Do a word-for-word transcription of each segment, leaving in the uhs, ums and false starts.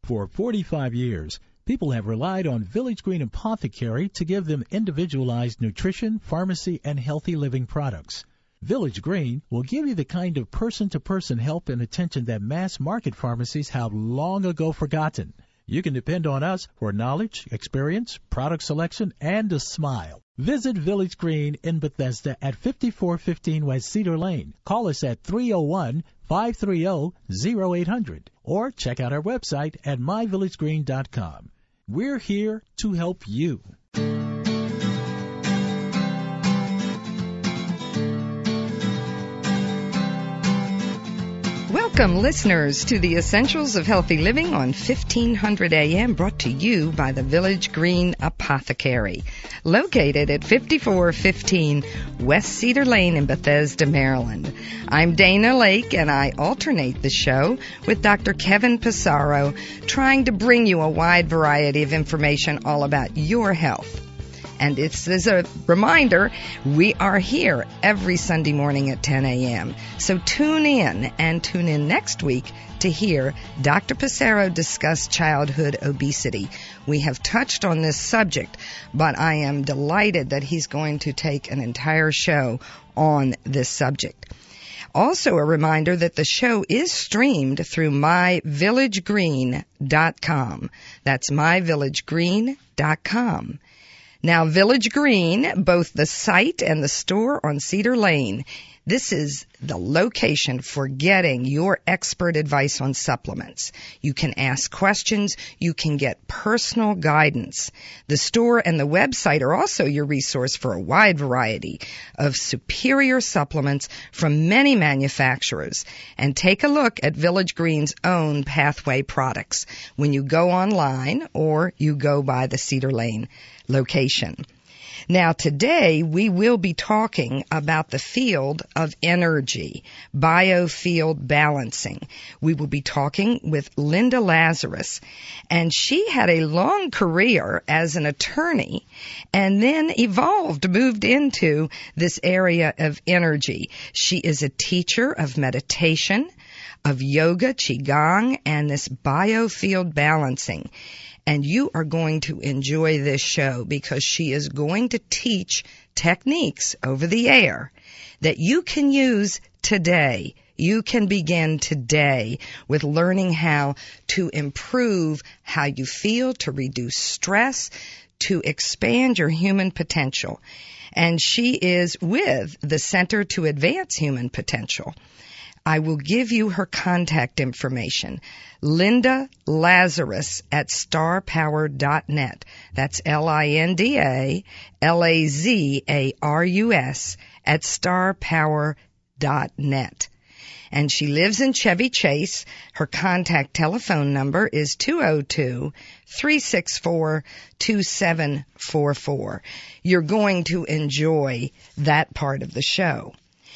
For forty-five years, people have relied on Village Green Apothecary to give them individualized nutrition, pharmacy, and healthy living products. Village Green will give you the kind of person-to-person help and attention that mass-market pharmacies have long ago forgotten. You can depend on us for knowledge, experience, product selection, and a smile. Visit Village Green in Bethesda at fifty-four fifteen West Cedar Lane. Call us at three oh one, five three oh, oh eight hundred or check out our website at my village green dot com. We're here to help you. Welcome, listeners, to the Essentials of Healthy Living on fifteen hundred A M, brought to you by the Village Green Apothecary, located at fifty-four fifteen West Cedar Lane in Bethesda, Maryland. I'm Dana Lake, and I alternate the show with Doctor Kevin Passaro, trying to bring you a wide variety of information all about your health. And it's as a reminder, we are here every Sunday morning at ten A M So tune in and tune in next week to hear Doctor Passaro discuss childhood obesity. We have touched on this subject, but I am delighted that he's going to take an entire show on this subject. Also a reminder that the show is streamed through my village green dot com. That's my village green dot com. Now, Village Green, both the site and the store on Cedar Lane, this is the location for getting your expert advice on supplements. You can ask questions. You can get personal guidance. The store and the website are also your resource for a wide variety of superior supplements from many manufacturers. And take a look at Village Green's own Pathway products when you go online or you go by the Cedar Lane location. Now, today we will be talking about the field of energy, biofield balancing. We will be talking with Linda Lazarus, and she had a long career as an attorney and then evolved, moved into this area of energy. She is a teacher of meditation, of yoga, qigong, and this biofield balancing. And you are going to enjoy this show because she is going to teach techniques over the air that you can use today. You can begin today with learning how to improve how you feel, to reduce stress, to expand your human potential. And she is with the Center to Advance Human Potential. I will give you her contact information. Linda Lazarus at star power dot net. That's L I N D A L A Z A R U S at star power dot net. And she lives in Chevy Chase. Her contact telephone number is two oh two, three six four, two seven four four. You're going to enjoy that part of the show.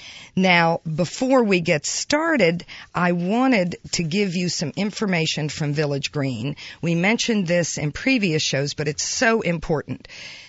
Now, before we get started, I wanted to give you some information from Village Green. We mentioned this in previous shows, but it's so important.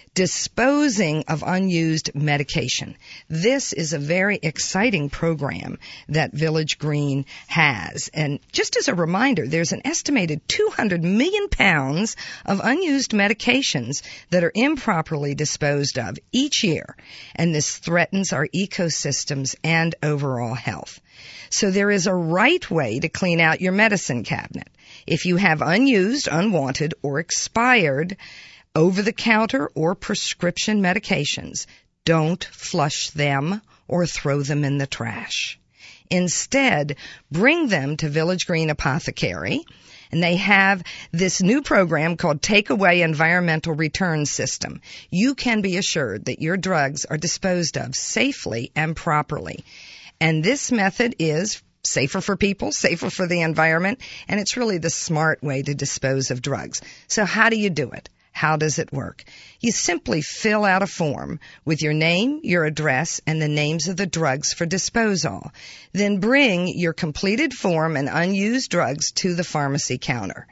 Disposing of unused medication. This is a very exciting program that Village Green has. And just as a reminder, there's an estimated two hundred million pounds of unused medications that are improperly disposed of each year. And this threatens our ecosystems and overall health. So there is a right way to clean out your medicine cabinet. If you have unused, unwanted, or expired over-the-counter or prescription medications, don't flush them or throw them in the trash. Instead, bring them to Village Green Apothecary, and they have this new program called Takeaway Environmental Return System. You can be assured that your drugs are disposed of safely and properly. And this method is safer for people, safer for the environment, and it's really the smart way to dispose of drugs. So how do you do it? How does it work? You simply fill out a form with your name, your address, and the names of the drugs for disposal. Then bring your completed form and unused drugs to the pharmacy counter.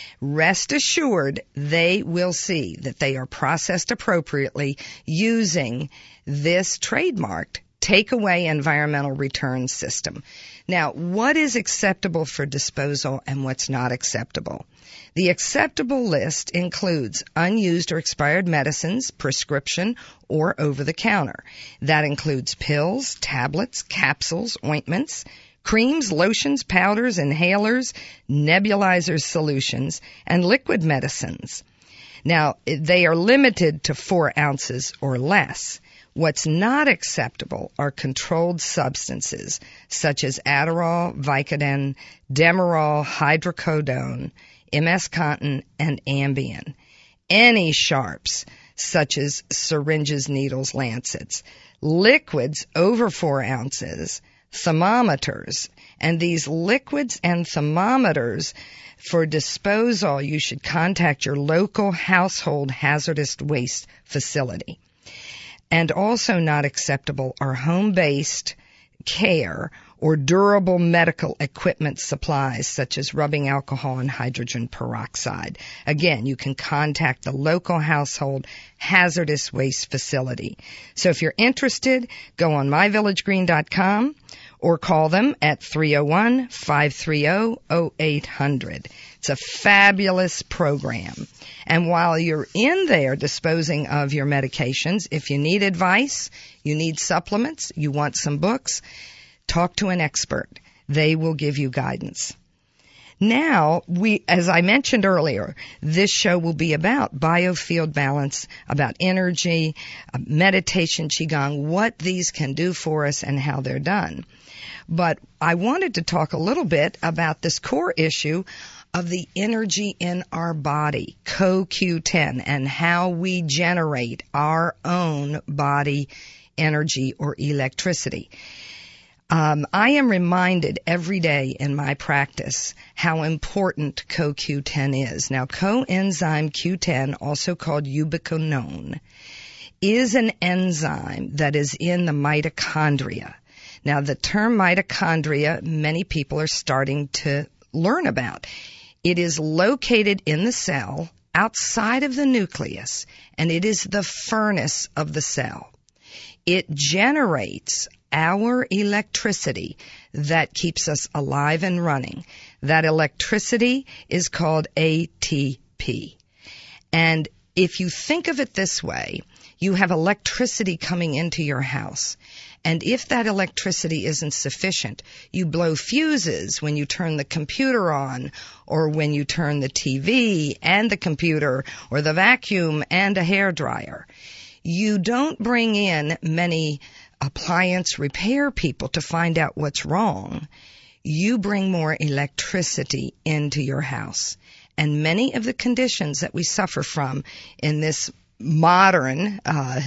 Rest assured, they will see that they are processed appropriately using this trademarked Takeaway Environmental Return System. Now, what is acceptable for disposal and what's not acceptable? The acceptable list includes unused or expired medicines, prescription, or over-the-counter. That includes pills, tablets, capsules, ointments, creams, lotions, powders, inhalers, nebulizers, solutions, and liquid medicines. Now, they are limited to four ounces or less. What's not acceptable are controlled substances such as Adderall, Vicodin, Demerol, hydrocodone, MS-Contin, and Ambien. Any sharps such as syringes, needles, lancets. Liquids over four ounces, thermometers, and these liquids and thermometers for disposal, you should contact your local household hazardous waste facility. And also not acceptable are home-based care or durable medical equipment supplies such as rubbing alcohol and hydrogen peroxide. Again, you can contact the local household hazardous waste facility. So if you're interested, go on my village green dot com or call them at three oh one, five three oh, oh eight hundred. It's a fabulous program. And while you're in there disposing of your medications, if you need advice, you need supplements, you want some books, talk to an expert. They will give you guidance. Now, we, as I mentioned earlier, this show will be about biofield balance, about energy, meditation, qigong, what these can do for us and how they're done. But I wanted to talk a little bit about this core issue of the energy in our body, C O Q ten, and how we generate our own body energy or electricity. Um, I am reminded every day in my practice how important C O Q ten is. Now, coenzyme Q ten, also called ubiquinone, is an enzyme that is in the mitochondria. Now, the term mitochondria, many people are starting to learn about. It is located in the cell outside of the nucleus, and it is the furnace of the cell. It generates our electricity that keeps us alive and running. That electricity is called A T P. And if you think of it this way, you have electricity coming into your house. And if that electricity isn't sufficient, you blow fuses when you turn the computer on, or when you turn the T V and the computer, or the vacuum and a hairdryer. You don't bring in many appliance repair people to find out what's wrong. You bring more electricity into your house. And many of the conditions that we suffer from in this modern, uh,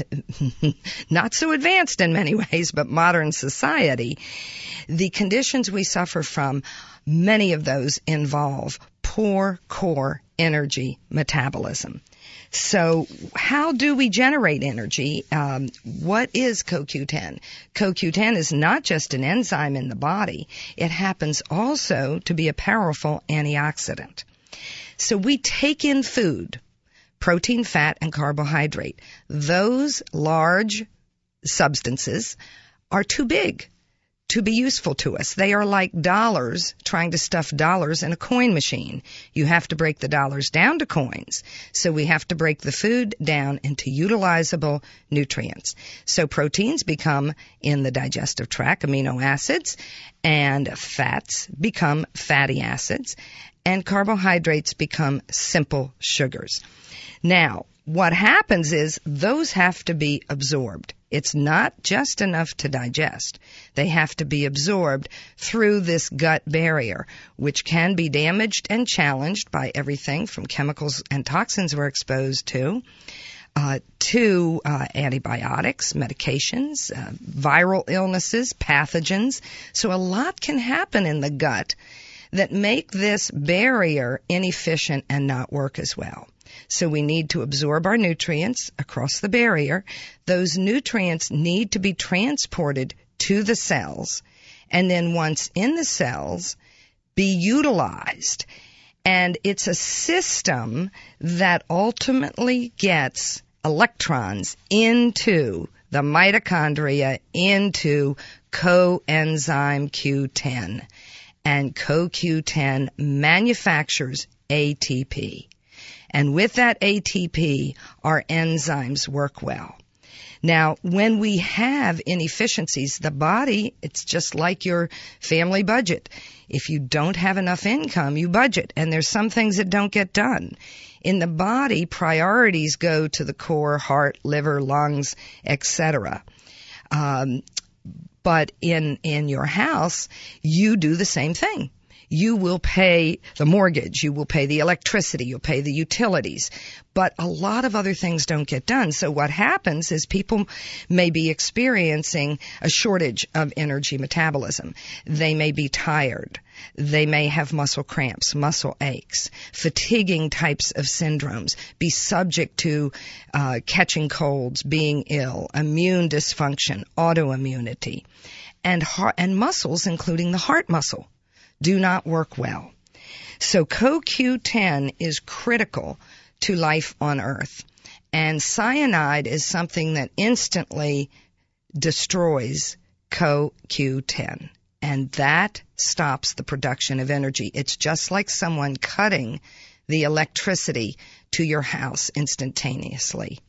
not so advanced in many ways, but modern society, the conditions we suffer from, many of those involve poor core energy metabolism. So how do we generate energy? Um, what is C O Q ten? C O Q ten is not just an enzyme in the body. It happens also to be a powerful antioxidant. So we take in food, protein, fat, and carbohydrate. Those large substances are too big to be useful to us. They are like dollars, trying to stuff dollars in a coin machine. You have to break the dollars down to coins. So we have to break the food down into utilizable nutrients. So proteins become, in the digestive tract, amino acids, and fats become fatty acids, and carbohydrates become simple sugars. Now, what happens is those have to be absorbed. It's not just enough to digest. They have to be absorbed through this gut barrier, which can be damaged and challenged by everything from chemicals and toxins we're exposed to, uh, to uh, antibiotics, medications, uh, viral illnesses, pathogens. So a lot can happen in the gut that make this barrier inefficient and not work as well. So we need to absorb our nutrients across the barrier. Those nutrients need to be transported to the cells, and then once in the cells, be utilized. And it's a system that ultimately gets electrons into the mitochondria into coenzyme Q ten. And co Q ten manufactures A T P. And with that A T P, our enzymes work well. Now, when we have inefficiencies, the body, it's just like your family budget. If you don't have enough income, you budget, and there's some things that don't get done. In the body, priorities go to the core, heart, liver, lungs, et cetera. Um, but in, in your house, you do the same thing. You will pay the mortgage, you will pay the electricity, you'll pay the utilities, but a lot of other things don't get done. So what happens is people may be experiencing a shortage of energy metabolism. They may be tired. They may have muscle cramps, muscle aches, fatiguing types of syndromes, be subject to uh, catching colds, being ill, immune dysfunction, autoimmunity, and heart, and muscles, including the heart muscle, do not work well. So co Q ten is critical to life on Earth. And cyanide is something that instantly destroys co Q ten. And that stops the production of energy. It's just like someone cutting the electricity to your house instantaneously.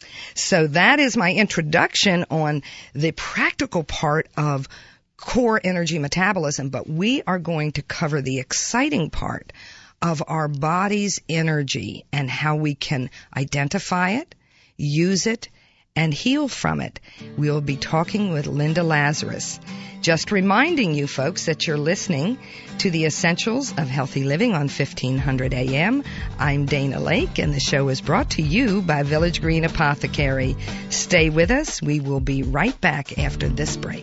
So that is my introduction on the practical part of core energy metabolism, but we are going to cover the exciting part of our body's energy and how we can identify it, use it, and heal from it. We'll be talking with Linda Lazarus. Just reminding you folks that you're listening to the Essentials of Healthy Living on fifteen hundred A M. I'm Dana Lake, and the show is brought to you by Village Green Apothecary. Stay with us. We will be right back after this break.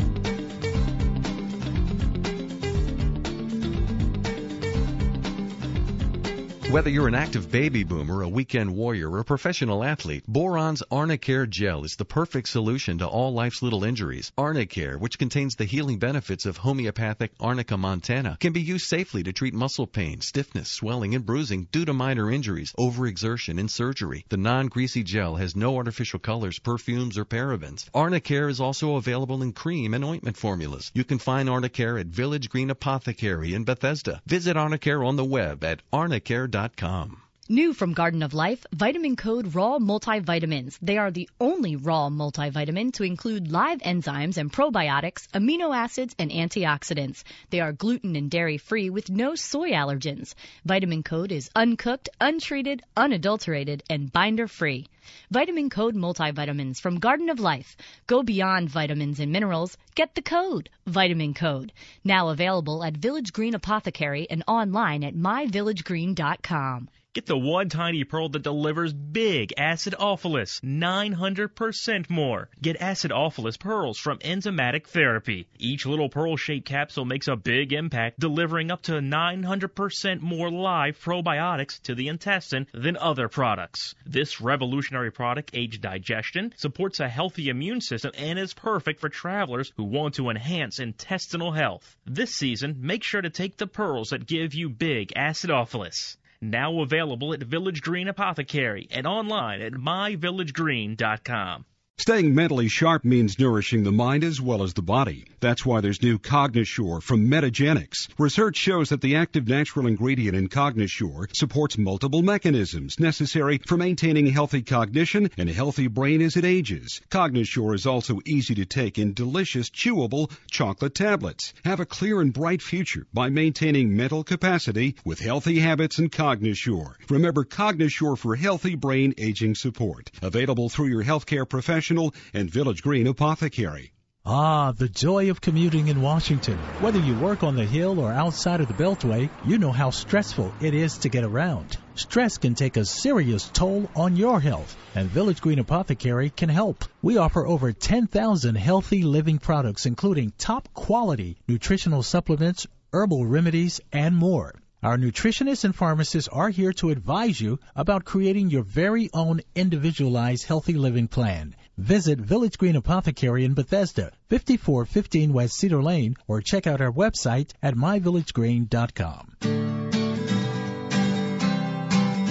Whether you're an active baby boomer, a weekend warrior, or a professional athlete, Boron's Arnicare Gel is the perfect solution to all life's little injuries. Arnicare, which contains the healing benefits of homeopathic Arnica montana, can be used safely to treat muscle pain, stiffness, swelling, and bruising due to minor injuries, overexertion, and surgery. The non-greasy gel has no artificial colors, perfumes, or parabens. Arnicare is also available in cream and ointment formulas. You can find Arnicare at Village Green Apothecary in Bethesda. Visit Arnicare on the web at arnicare dot com. New from Garden of Life, Vitamin Code Raw Multivitamins. They are the only raw multivitamin to include live enzymes and probiotics, amino acids, and antioxidants. They are gluten and dairy-free with no soy allergens. Vitamin Code is uncooked, untreated, unadulterated, and binder-free. Vitamin Code Multivitamins from Garden of Life. Go beyond vitamins and minerals. Get the code, Vitamin Code. Now available at Village Green Apothecary and online at my village green dot com. Get the one tiny pearl that delivers big acidophilus, nine hundred percent more. Get acidophilus pearls from Enzymatic Therapy. Each little pearl-shaped capsule makes a big impact, delivering up to nine hundred percent more live probiotics to the intestine than other products. This revolutionary product aids digestion, supports a healthy immune system, and is perfect for travelers who want to enhance intestinal health. This season, make sure to take the pearls that give you big acidophilus. Now available at Village Green Apothecary and online at my village green dot com. Staying mentally sharp means nourishing the mind as well as the body. That's why there's new Cognisure from Metagenics. Research shows that the active natural ingredient in Cognisure supports multiple mechanisms necessary for maintaining healthy cognition and a healthy brain as it ages. Cognisure is also easy to take in delicious, chewable chocolate tablets. Have a clear and bright future by maintaining mental capacity with healthy habits and Cognisure. Remember Cognisure for healthy brain aging support. Available through your healthcare professional and Village Green Apothecary. Ah, the joy of commuting in Washington. Whether you work on the Hill or outside of the Beltway, you know how stressful it is to get around. Stress can take a serious toll on your health, and Village Green Apothecary can help. We offer over ten thousand healthy living products, including top-quality nutritional supplements, herbal remedies, and more. Our nutritionists and pharmacists are here to advise you about creating your very own individualized healthy living plan. Visit Village Green Apothecary in Bethesda, fifty-four fifteen West Cedar Lane, or check out our website at my village green dot com.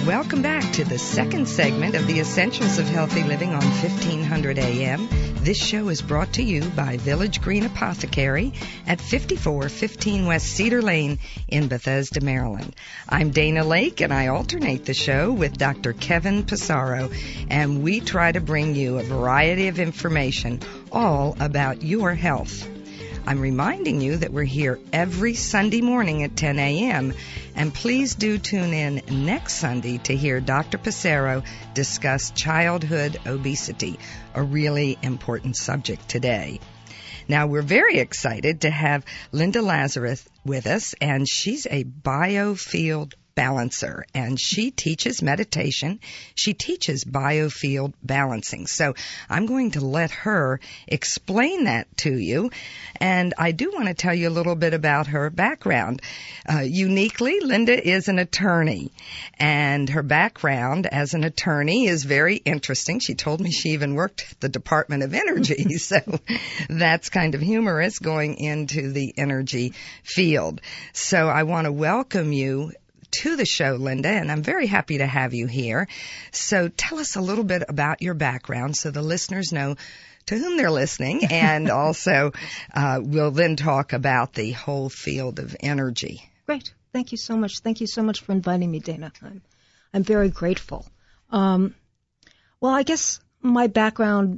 Welcome back to the second segment of the Essentials of Healthy Living on fifteen hundred A M. This show is brought to you by Village Green Apothecary at fifty-four fifteen West Cedar Lane in Bethesda, Maryland. I'm Dana Lake, and I alternate the show with Doctor Kevin Passaro, and we try to bring you a variety of information all about your health. I'm reminding you that we're here every Sunday morning at ten A M, and please do tune in next Sunday to hear Doctor Passaro discuss childhood obesity, a really important subject today. Now, we're very excited to have Linda Lazarus with us, and she's a biofield balancer, and she teaches meditation. She teaches biofield balancing. So I'm going to let her explain that to you. And I do want to tell you a little bit about her background. Uh, uniquely, Linda is an attorney, and her background as an attorney is very interesting. She told me she even worked at the Department of Energy, so that's kind of humorous, going into the energy field. So I want to welcome you to the show, Linda, and I'm very happy to have you here. So tell us a little bit about your background so the listeners know to whom they're listening, and also uh, we'll then talk about the whole field of energy. Great. Thank you so much. Thank you so much for inviting me, Dana. I'm, I'm very grateful. Um, well, I guess my background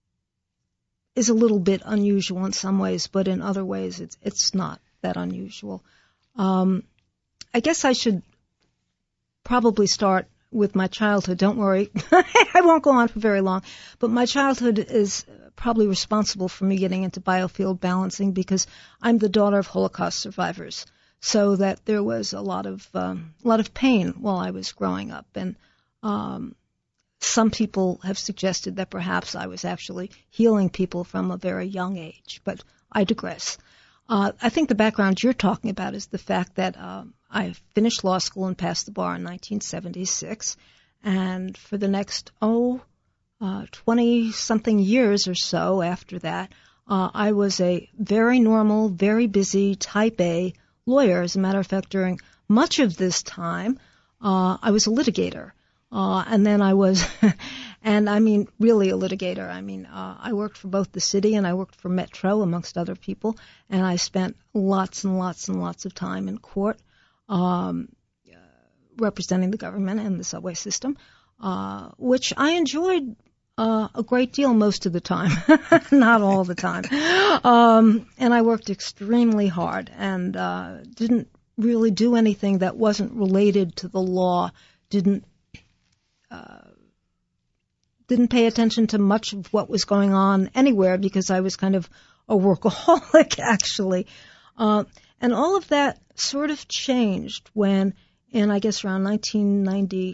is a little bit unusual in some ways, but in other ways it's, it's not that unusual. Um, I guess I should probably start with my childhood. Don't worry. I won't go on for very long. But my childhood is probably responsible for me getting into biofield balancing because I'm the daughter of Holocaust survivors. So that there was a lot of um, a lot of pain while I was growing up. And um, some people have suggested that perhaps I was actually healing people from a very young age. But I digress. Uh, I think the background you're talking about is the fact that um, I finished law school and passed the bar in nineteen seventy-six, and for the next, oh, uh, twenty-something years or so after that, uh, I was a very normal, very busy type A lawyer. As a matter of fact, during much of this time, uh, I was a litigator. Uh, and then I was, and I mean, really a litigator. I mean, uh, I worked for both the city and I worked for Metro, amongst other people, and I spent lots and lots and lots of time in court, um, uh, representing the government and the subway system, uh, which I enjoyed uh, a great deal most of the time, not all the time. Um, and I worked extremely hard and uh, didn't really do anything that wasn't related to the law, didn't Uh, didn't pay attention to much of what was going on anywhere because I was kind of a workaholic, actually. Uh, and all of that sort of changed when, in I guess around nineteen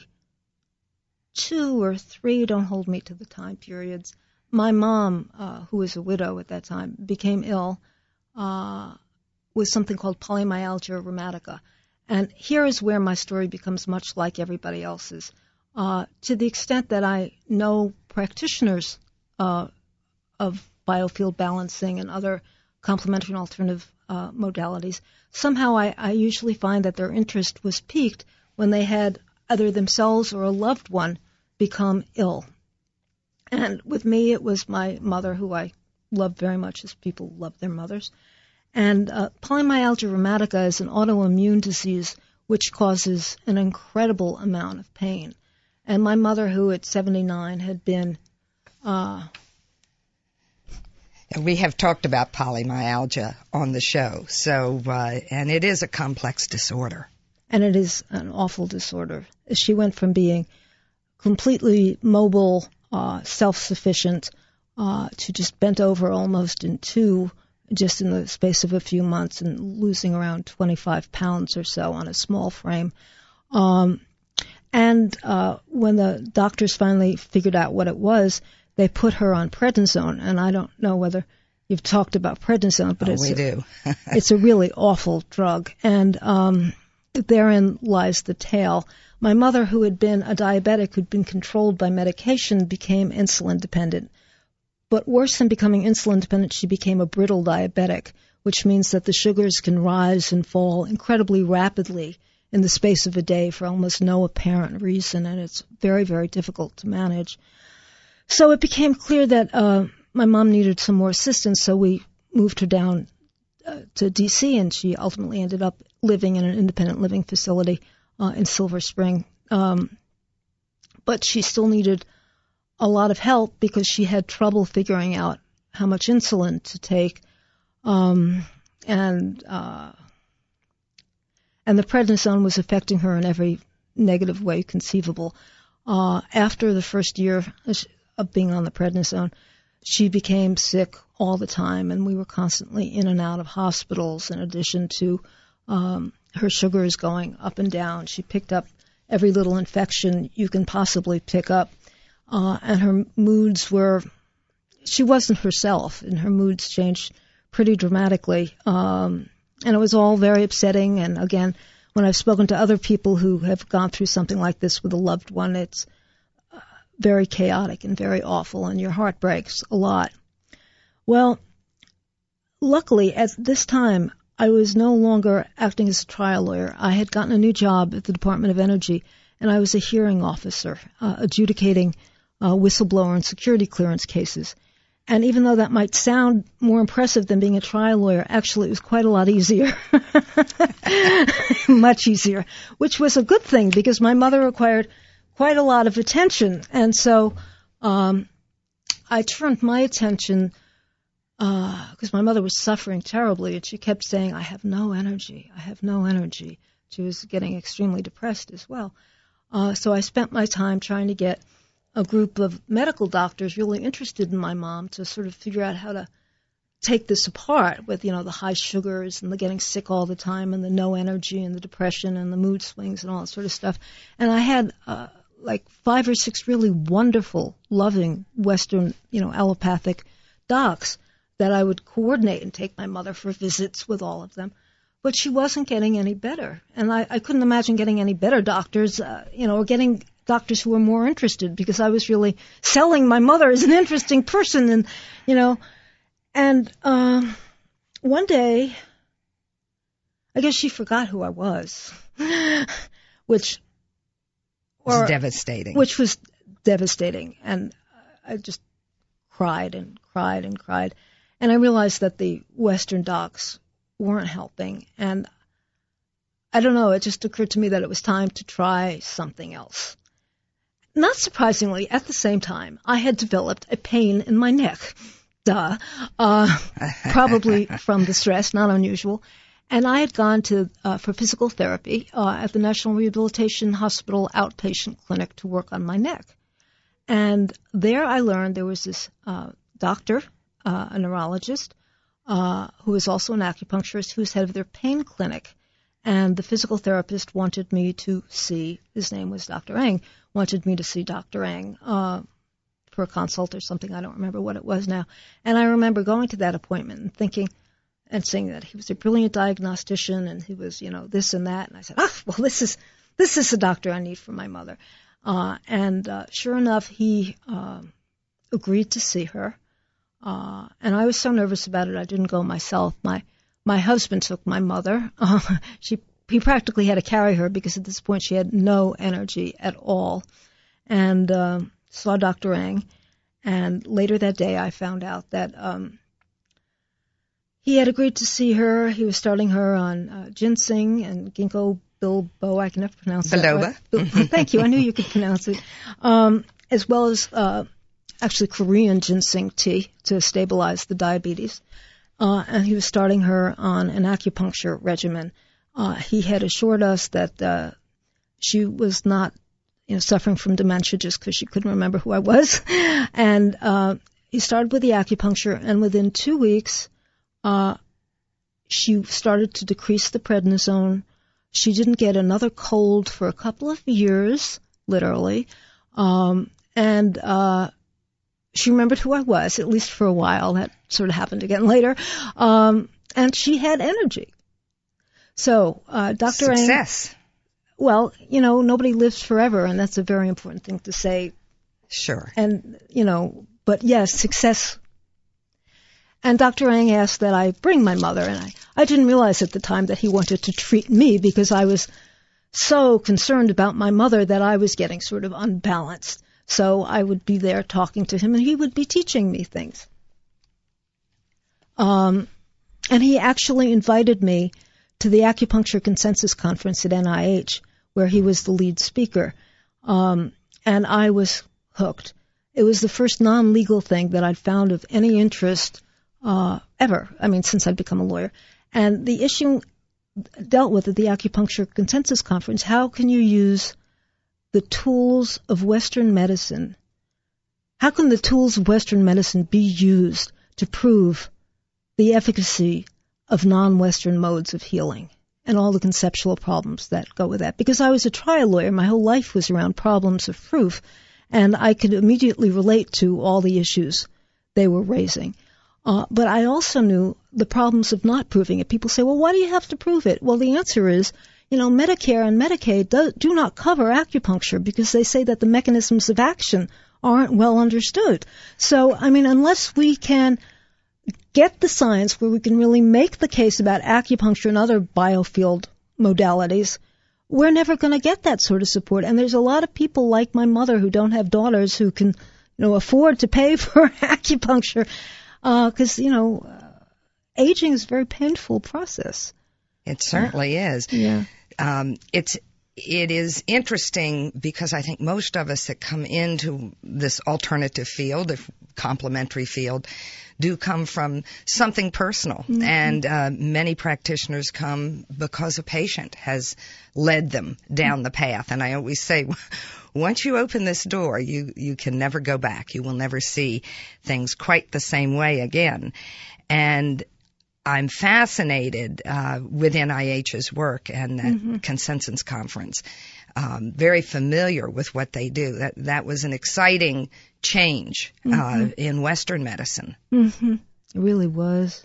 ninety-two or three, don't hold me to the time periods, my mom, uh, who was a widow at that time, became ill uh, with something called polymyalgia rheumatica. And here is where my story becomes much like everybody else's. Uh, to the extent that I know practitioners uh, of biofield balancing and other complementary and alternative uh, modalities, somehow I, I usually find that their interest was piqued when they had either themselves or a loved one become ill. And with me, it was my mother, who I loved very much, as people love their mothers. And uh, polymyalgia rheumatica is an autoimmune disease which causes an incredible amount of pain. And my mother, who at seventy-nine had been... Uh, we have talked about polymyalgia on the show, so uh, and it is a complex disorder. And it is an awful disorder. She went from being completely mobile, uh, self-sufficient, uh, to just bent over almost in two, just in the space of a few months, and losing around twenty-five pounds or so on a small frame. Um And uh, when the doctors finally figured out what it was, they put her on prednisone. And I don't know whether you've talked about prednisone, but oh, it's, we a, do. it's a really awful drug. And um, therein lies the tale. My mother, who had been a diabetic, who'd been controlled by medication, became insulin dependent. But worse than becoming insulin dependent, she became a brittle diabetic, which means that the sugars can rise and fall incredibly rapidly in the space of a day for almost no apparent reason, and it's very, very difficult to manage. So it became clear that uh, my mom needed some more assistance, so we moved her down uh, to D C, and she ultimately ended up living in an independent living facility uh, in Silver Spring. Um, but she still needed a lot of help because she had trouble figuring out how much insulin to take, um, and uh, and the prednisone was affecting her in every negative way conceivable. Uh, after the first year of being on the prednisone, she became sick all the time, and we were constantly in and out of hospitals. In addition to um, her sugars going up and down, she picked up every little infection you can possibly pick up, uh, and her moods were, she wasn't herself, and her moods changed pretty dramatically, um, and it was all very upsetting. And again, when I've spoken to other people who have gone through something like this with a loved one, it's very chaotic and very awful, and your heart breaks a lot. Well, luckily, at this time, I was no longer acting as a trial lawyer. I had gotten a new job at the Department of Energy, and I was a hearing officer, uh, adjudicating uh, whistleblower and security clearance cases. And even though that might sound more impressive than being a trial lawyer, actually it was quite a lot easier, much easier, which was a good thing because my mother required quite a lot of attention. And so um, I turned my attention because uh, my mother was suffering terribly, and she kept saying, I have no energy, I have no energy. She was getting extremely depressed as well. Uh, so I spent my time trying to get a group of medical doctors really interested in my mom to sort of figure out how to take this apart with, you know, the high sugars and the getting sick all the time and the no energy and the depression and the mood swings and all that sort of stuff. And I had uh, like five or six really wonderful, loving Western, you know, allopathic docs that I would coordinate and take my mother for visits with all of them. But she wasn't getting any better. And I, I couldn't imagine getting any better doctors, uh, you know, or getting doctors who were more interested, because I was really selling my mother as an interesting person. And, you know, and uh, one day, I guess she forgot who I was, which or, was devastating. Which was devastating. And I just cried and cried and cried. And I realized that the Western docs weren't helping. And I don't know, it just occurred to me that it was time to try something else. Not surprisingly, at the same time, I had developed a pain in my neck. Duh. Uh, probably from the stress, not unusual. And I had gone to uh, for physical therapy uh, at the National Rehabilitation Hospital outpatient clinic to work on my neck. And there I learned there was this uh, doctor, uh, a neurologist, uh, who was also an acupuncturist, who was head of their pain clinic. And the physical therapist wanted me to see, his name was Doctor Eng, wanted me to see Doctor Eng uh, for a consult or something. I don't remember what it was now. And I remember going to that appointment and thinking, and saying that he was a brilliant diagnostician and he was, you know, this and that. And I said, ah, well, this is this is the doctor I need for my mother. Uh, and uh, sure enough, he uh, agreed to see her. Uh, and I was so nervous about it, I didn't go myself. My my husband took my mother. Uh, she he practically had to carry her because at this point she had no energy at all. And uh, saw Doctor Eng. And later that day, I found out that um, he had agreed to see her. He was starting her on uh, ginseng and ginkgo biloba. I can never pronounce biloba. that. Biloba. Bil- Thank you. I knew you could pronounce it. Um, as well as uh, actually Korean ginseng tea to stabilize the diabetes. Uh, and he was starting her on an acupuncture regimen. Uh, he had assured us that uh, she was not, you know, suffering from dementia just because she couldn't remember who I was. And uh, he started with the acupuncture, and within two weeks, uh, she started to decrease the prednisone. She didn't get another cold for a couple of years, literally. Um, and uh, she remembered who I was, at least for a while. That sort of happened again later. Um, and she had energy. So, uh, Doctor Success. Eng, well, you know, nobody lives forever, and that's a very important thing to say. Sure. And, you know, but yes, success. And Doctor Eng asked that I bring my mother, and I, I didn't realize at the time that he wanted to treat me because I was so concerned about my mother that I was getting sort of unbalanced. So I would be there talking to him, and he would be teaching me things. Um, and he actually invited me to the Acupuncture Consensus Conference at N I H, where he was the lead speaker. Um, and I was hooked. It was the first non-legal thing that I'd found of any interest uh, ever, I mean, since I'd become a lawyer. And the issue dealt with at the Acupuncture Consensus Conference, how can you use the tools of Western medicine? How can the tools of Western medicine be used to prove the efficacy of non-Western modes of healing and all the conceptual problems that go with that? Because I was a trial lawyer, my whole life was around problems of proof, and I could immediately relate to all the issues they were raising. Uh, but I also knew the problems of not proving it. People say, well, why do you have to prove it? Well, the answer is, you know, Medicare and Medicaid do, do not cover acupuncture because they say that the mechanisms of action aren't well understood. So, I mean, unless we can get the science where we can really make the case about acupuncture and other biofield modalities, we're never going to get that sort of support. And there's a lot of people like my mother who don't have daughters who can, you know, afford to pay for acupuncture because, uh, you know, uh, aging is a very painful process. It certainly is. Yeah. Um, it's it is interesting because I think most of us that come into this alternative field, the complementary field, do come from something personal. Mm-hmm. And uh, many practitioners come because a patient has led them down mm-hmm. the path. And I always say, once you open this door, you, you can never go back. You will never see things quite the same way again. And I'm fascinated uh, with N I H's work and that mm-hmm. Consensus Conference. Um, very familiar with what they do. That that was an exciting change mm-hmm. uh, in Western medicine. Mm-hmm. It really was.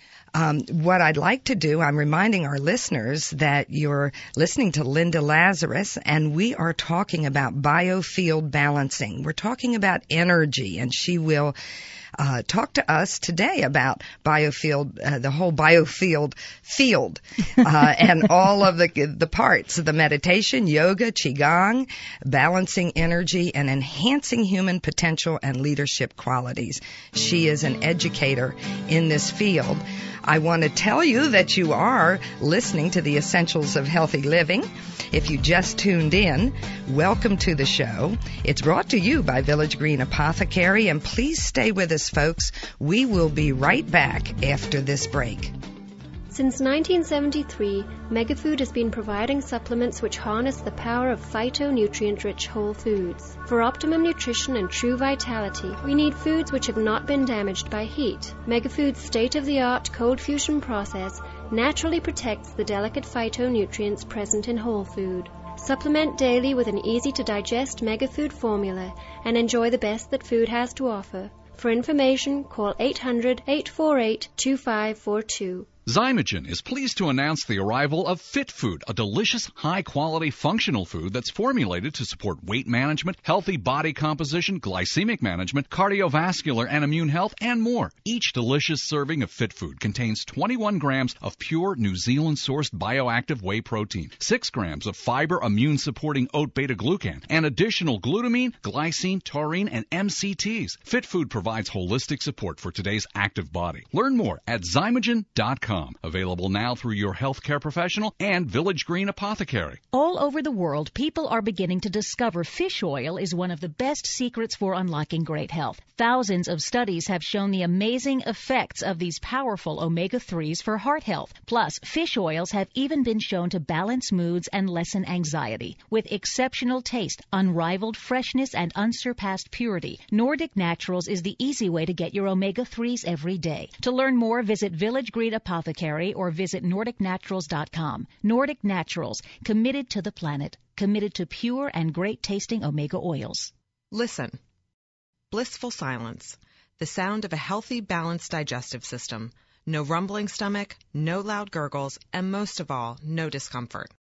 Um, what I'd like to do, I'm reminding our listeners that you're listening to Linda Lazarus, and we are talking about biofield balancing. We're talking about energy, and she will uh, talk to us today about biofield, uh, the whole biofield field, uh, and all of the the parts of the meditation, yoga, qigong, balancing energy, and enhancing human potential and leadership qualities. She is an educator in this field. I want to tell you that you are listening to the Essentials of Healthy Living. If you just tuned in, welcome to the show. It's brought to you by Village Green Apothecary, and please stay with us, folks. We will be right back after this break. Since nineteen seventy-three, Megafood has been providing supplements which harness the power of phytonutrient-rich whole foods. For optimum nutrition and true vitality, we need foods which have not been damaged by heat. Megafood's state-of-the-art cold fusion process naturally protects the delicate phytonutrients present in whole food. Supplement daily with an easy-to-digest Megafood formula and enjoy the best that food has to offer. For information, call eight hundred, eight four eight, two five four two. Zymogen is pleased to announce the arrival of Fit Food, a delicious, high-quality, functional food that's formulated to support weight management, healthy body composition, glycemic management, cardiovascular and immune health, and more. Each delicious serving of Fit Food contains twenty-one grams of pure New Zealand-sourced bioactive whey protein, six grams of fiber immune-supporting oat beta-glucan, and additional glutamine, glycine, taurine, and M C Ts. Fit Food provides holistic support for today's active body. Learn more at zymogen dot com. Available now through your healthcare professional and Village Green Apothecary. All over the world, people are beginning to discover fish oil is one of the best secrets for unlocking great health. Thousands of studies have shown the amazing effects of these powerful omega threes for heart health. Plus, fish oils have even been shown to balance moods and lessen anxiety. With exceptional taste, unrivaled freshness, and unsurpassed purity, Nordic Naturals is the easy way to get your omega threes every day. To learn more, visit Village Green Apothecary or visit nordic naturals dot com. Nordic Naturals, committed to the planet, committed to pure and great-tasting omega oils. Listen. Blissful silence. The sound of a healthy, balanced digestive system. No rumbling stomach, no loud gurgles, and most of all, no discomfort.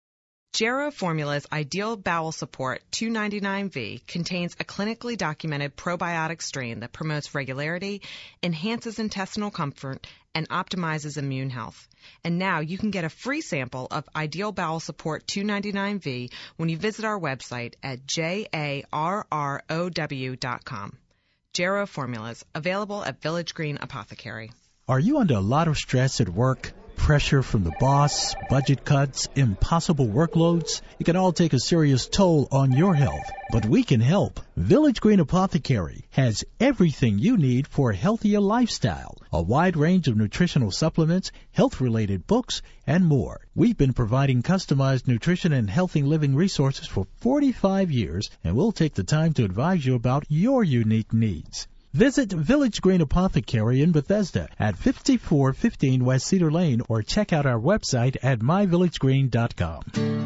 Gero Formula's Ideal Bowel Support two ninety-nine V contains a clinically documented probiotic strain that promotes regularity, enhances intestinal comfort, and optimizes immune health. And now you can get a free sample of Ideal Bowel Support two ninety-nine V when you visit our website at jarrow dot com. Gero Formulas, available at Village Green Apothecary. Are you under a lot of stress at work? Pressure from the boss, budget cuts, impossible workloads? It can all take a serious toll on your health, but we can help. Village Green Apothecary has everything you need for a healthier lifestyle, a wide range of nutritional supplements, health-related books, and more. We've been providing customized nutrition and healthy living resources for forty-five years, and we'll take the time to advise you about your unique needs. Visit Village Green Apothecary in Bethesda at fifty-four fifteen West Cedar Lane or check out our website at my village green dot com.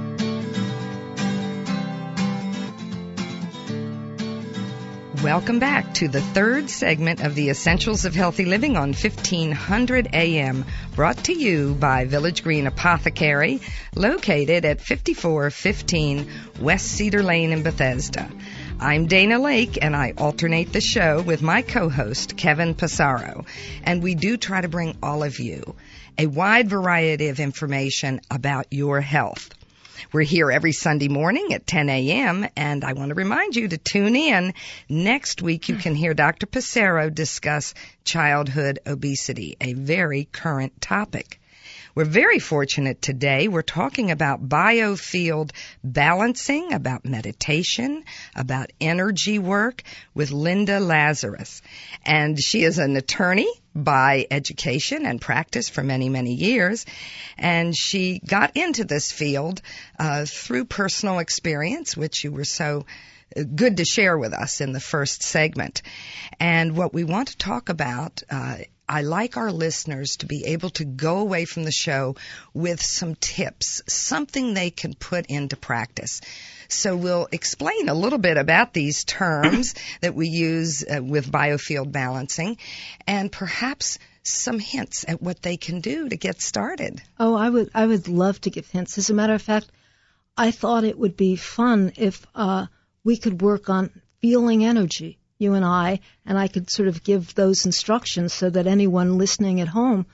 Welcome back to the third segment of the Essentials of Healthy Living on fifteen hundred A M, brought to you by Village Green Apothecary, located at fifty-four fifteen West Cedar Lane in Bethesda. I'm Dana Lake, and I alternate the show with my co-host, Kevin Passaro, and we do try to bring all of you a wide variety of information about your health. We're here every Sunday morning at ten A M, and I want to remind you to tune in. Next week, you can hear Doctor Passaro discuss childhood obesity, a very current topic. We're very fortunate today. We're talking about biofield balancing, about meditation, about energy work with Linda Lazarus. And she is an attorney by education and practice for many, many years. And she got into this field uh, through personal experience, which you were so good to share with us in the first segment. And what we want to talk about, uh, I like our listeners to be able to go away from the show with some tips, something they can put into practice. So we'll explain a little bit about these terms that we use uh, with biofield balancing, and perhaps some hints at what they can do to get started. Oh, I would I would love to give hints. As a matter of fact, I thought it would be fun if uh, we could work on feeling energy, you and I, and I could sort of give those instructions so that anyone listening at home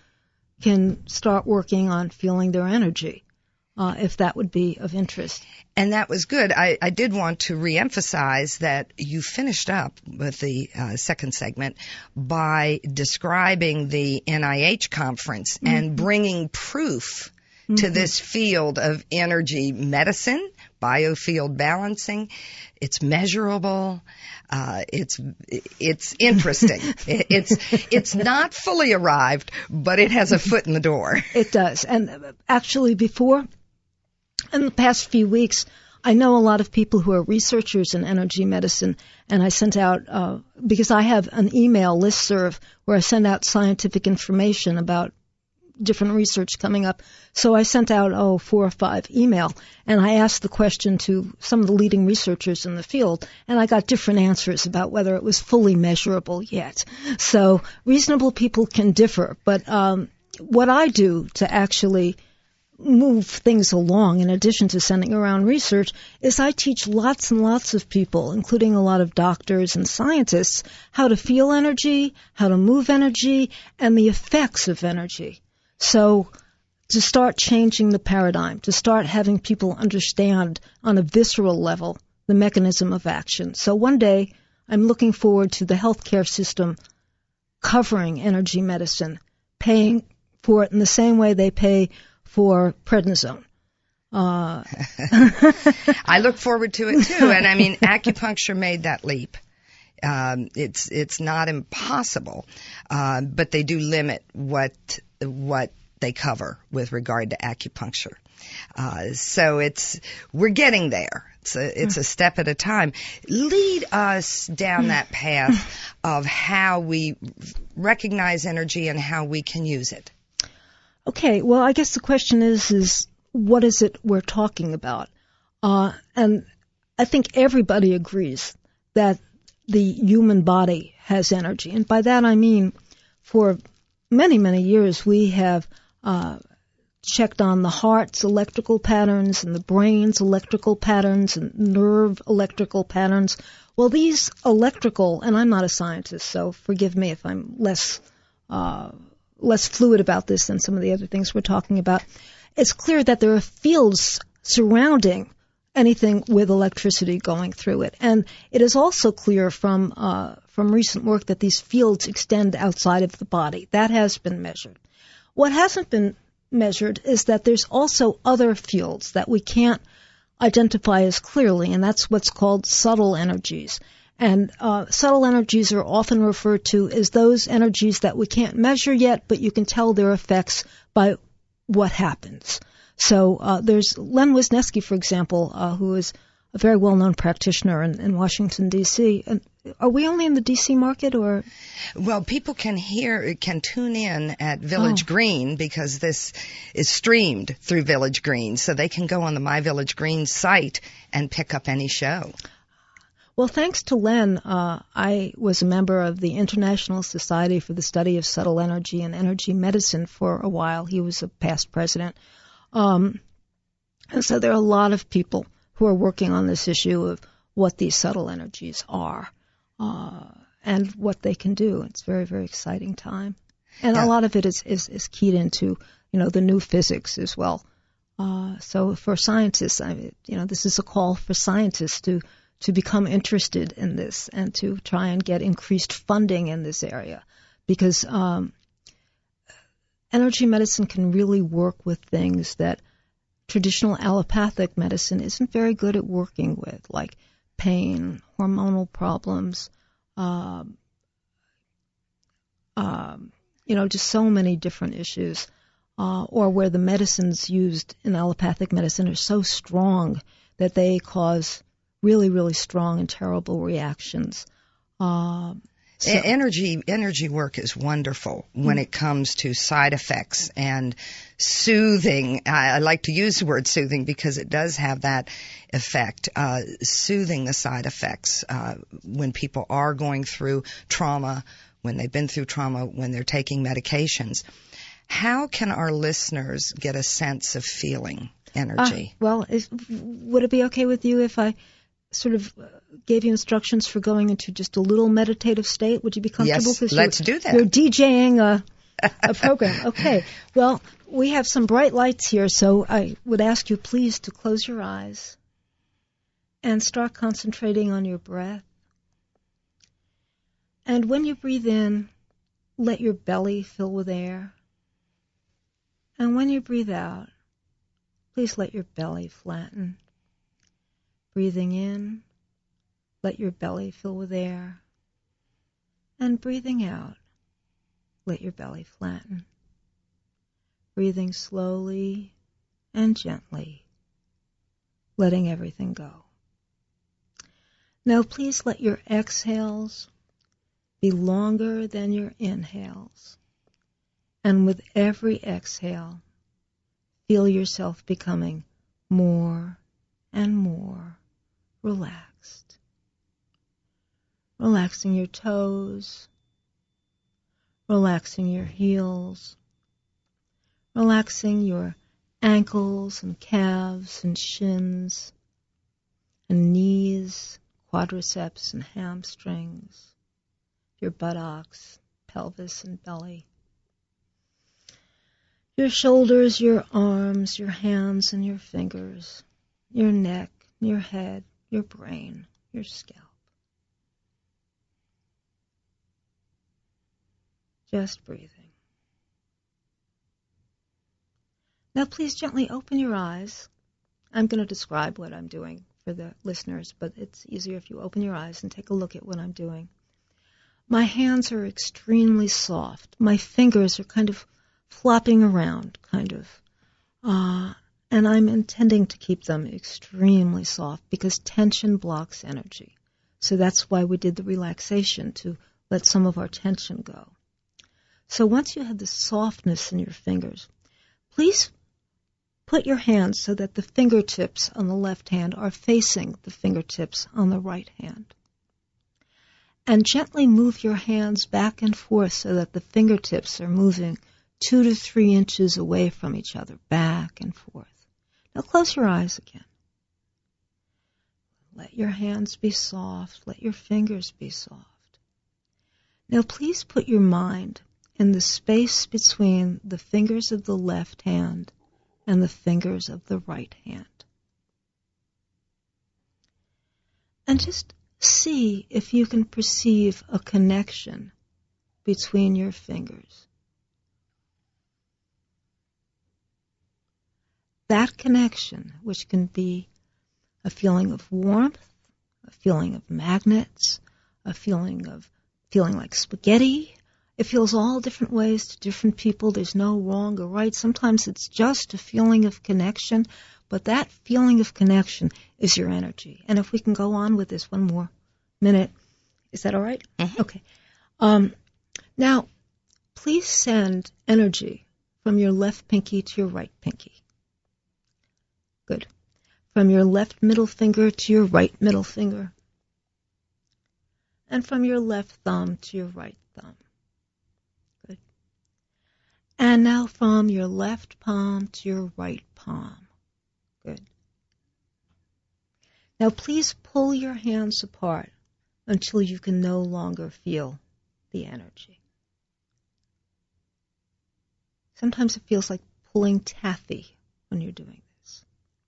can start working on feeling their energy, uh, if that would be of interest. And that was good. I, I did want to reemphasize that you finished up with the uh, second segment by describing the N I H conference mm-hmm. and bringing proof mm-hmm. to this field of energy medicine, biofield balancing. It's measurable. Uh, it's it's interesting. it's it's not fully arrived, but it has a foot in the door. It does. And actually, before, in the past few weeks, I know a lot of people who are researchers in energy medicine, and I sent out, uh, because I have an email listserv where I send out scientific information about different research coming up. So I sent out, oh, four or five email, and I asked the question to some of the leading researchers in the field, and I got different answers about whether it was fully measurable yet. So reasonable people can differ, but um, what I do to actually move things along, in addition to sending around research, is I teach lots and lots of people, including a lot of doctors and scientists, how to feel energy, how to move energy, and the effects of energy. So to start changing the paradigm, to start having people understand on a visceral level the mechanism of action. So one day I'm looking forward to the healthcare system covering energy medicine, paying for it in the same way they pay for prednisone. Uh, I look forward to it too. And I mean, acupuncture made that leap. Um, it's it's not impossible, uh, but they do limit what what they cover with regard to acupuncture. Uh, so it's we're getting there. It's a, it's a step at a time. Lead us down that path of how we recognize energy and how we can use it. Okay. Well, I guess the question is is what is it we're talking about? Uh, and I think everybody agrees that the human body has energy. And by that I mean for many, many years we have uh, checked on the heart's electrical patterns and the brain's electrical patterns and nerve electrical patterns. Well, these electrical, and I'm not a scientist, so forgive me if I'm less uh, less fluid about this than some of the other things we're talking about. It's clear that there are fields surrounding anything with electricity going through it. And it is also clear from uh, from recent work that these fields extend outside of the body. That has been measured. What hasn't been measured is that there's also other fields that we can't identify as clearly, and that's what's called subtle energies. And uh, subtle energies are often referred to as those energies that we can't measure yet, but you can tell their effects by what happens. So uh, there's Len Wisniewski, for example, uh, who is a very well-known practitioner in, in Washington, D C. And are we only in the D C market, or? Well, people can hear, can tune in at Village oh. Green because this is streamed through Village Green, so they can go on the My Village Green site and pick up any show. Well, thanks to Len, uh, I was a member of the International Society for the Study of Subtle Energy and Energy Medicine for a while. He was a past president. Um, and so there are a lot of people who are working on this issue of what these subtle energies are uh, and what they can do. It's a very, very exciting time. And yeah. a lot of it is, is, is keyed into, you know, the new physics as well. Uh, so for scientists, I mean, you know, this is a call for scientists to, to become interested in this and to try and get increased funding in this area because um, energy medicine can really work with things that traditional allopathic medicine isn't very good at working with, like pain, hormonal problems, um, um, you know, just so many different issues, uh, or where the medicines used in allopathic medicine are so strong that they cause really, really strong and terrible reactions. Uh, So. Energy energy work is wonderful when mm. it comes to side effects and soothing. I, I like to use the word soothing because it does have that effect, uh, soothing the side effects uh, when people are going through trauma, when they've been through trauma, when they're taking medications. How can our listeners get a sense of feeling energy? Uh, well, is, would it be okay with you if I sort of gave you instructions for going into just a little meditative state? Would you be comfortable? Yes, let's do that. You're DJing a, a program. Okay. Well, we have some bright lights here, so I would ask you please to close your eyes and start concentrating on your breath. And when you breathe in, let your belly fill with air. And when you breathe out, please let your belly flatten. Breathing in, let your belly fill with air. And breathing out, let your belly flatten. Breathing slowly and gently, letting everything go. Now please let your exhales be longer than your inhales. And with every exhale, feel yourself becoming more and more relaxed. Relaxing your toes, relaxing your heels, relaxing your ankles and calves and shins and knees, quadriceps and hamstrings, your buttocks, pelvis and belly, your shoulders, your arms, your hands and your fingers, your neck, your head, your brain, your scalp. Just breathing. Now please gently open your eyes. I'm going to describe what I'm doing for the listeners, but it's easier if you open your eyes and take a look at what I'm doing. My hands are extremely soft. My fingers are kind of flopping around, kind of. Uh, and I'm intending to keep them extremely soft because tension blocks energy. So that's why we did the relaxation, to let some of our tension go. So once you have the softness in your fingers, please put your hands so that the fingertips on the left hand are facing the fingertips on the right hand. And gently move your hands back and forth so that the fingertips are moving two to three inches away from each other, back and forth. Now close your eyes again. Let your hands be soft. Let your fingers be soft. Now please put your mind in the space between the fingers of the left hand and the fingers of the right hand. And just see if you can perceive a connection between your fingers. That connection, which can be a feeling of warmth, a feeling of magnets, a feeling of feeling like spaghetti. It feels all different ways to different people. There's no wrong or right. Sometimes it's just a feeling of connection, but that feeling of connection is your energy. And if we can go on with this one more minute, is that all right? Mm-hmm. Okay. Um, now, please send energy from your left pinky to your right pinky. Good. From your left middle finger to your right middle finger. And from your left thumb to your right thumb. Good. And now from your left palm to your right palm. Good. Now please pull your hands apart until you can no longer feel the energy. Sometimes it feels like pulling taffy when you're doing this.